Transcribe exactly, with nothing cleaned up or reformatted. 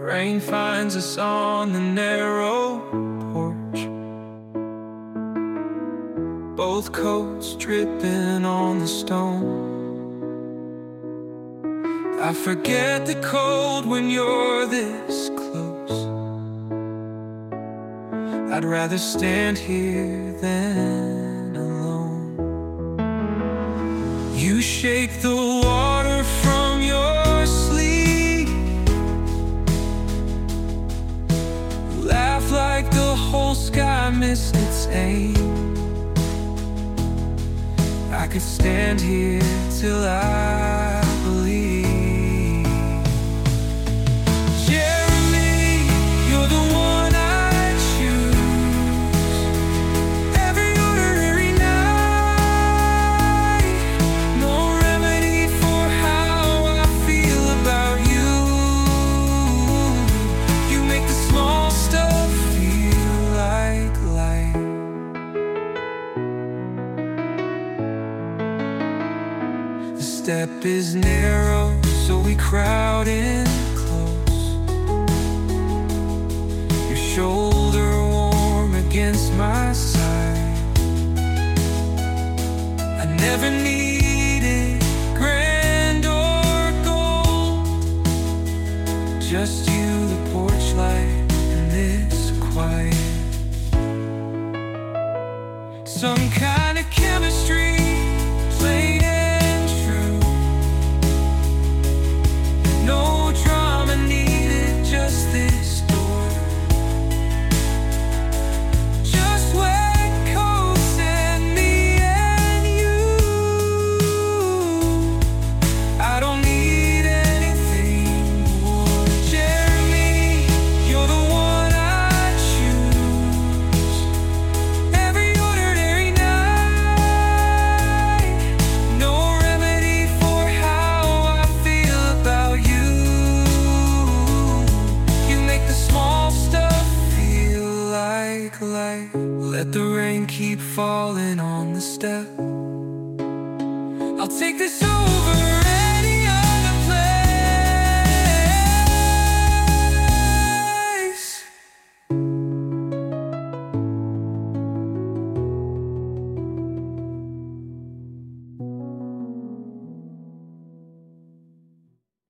Rain finds us on the narrow porch, both coats dripping on the stone. I forget the cold when you're this close. I'd rather stand here than alone. You shake the water from your sleeve, laugh like the whole sky missed its aim. I could stand here till I believe. Jeremy, you're the one I choose. Every ordinary night, no remedy for how I feel about you. You make the small stuff feel like light. The step is narrow, so we crowd in close. Your shoulder warm against my side. I never needed grand or gold, just you, the porch light, and this quiet. Some kind of chemistry, plain and true. No drama needed, just this door. Just wet coats and me and you. I don't need anything more. Jeremy, you're the one I choose. Every ordinary night, no remedy for how I feel about you. You make the small stuff feel like light. Let the rain keep falling on the step. I'll take this over